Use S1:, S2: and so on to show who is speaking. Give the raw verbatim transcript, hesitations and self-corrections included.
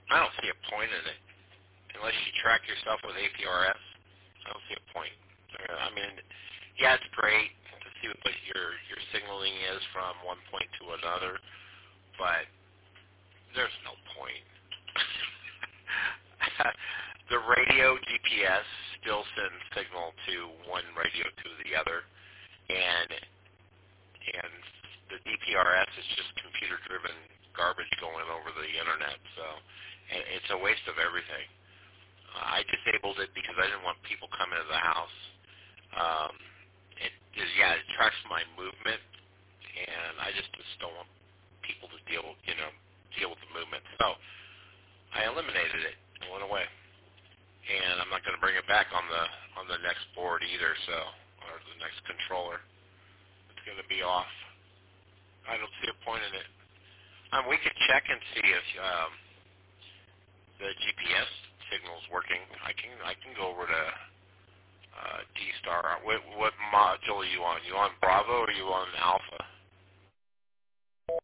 S1: I don't see a point in it unless you track yourself with A P R S. I don't see a point. Uh, I mean, yeah, it's great to see what your your signaling is from one point to another, but there's no point. The radio G P S still sends signal to one radio to the other, and and the D P R S is just computer-driven garbage going over the internet. So and it's a waste of everything. Uh, I disabled it because I didn't want people coming to the house. Um, it is, yeah, it tracks my movement, and I just, just don't want people to deal, you know, deal with the movement. So I eliminated it. It went away, and I'm not going to bring it back on the on the next board either. So or the next controller, it's going to be off. I don't see a point in it. Um, we could check and see if um, the G P S signal's working. I can I can go over to uh, D-Star. What, what module are you on? You on Bravo or are you on Alpha?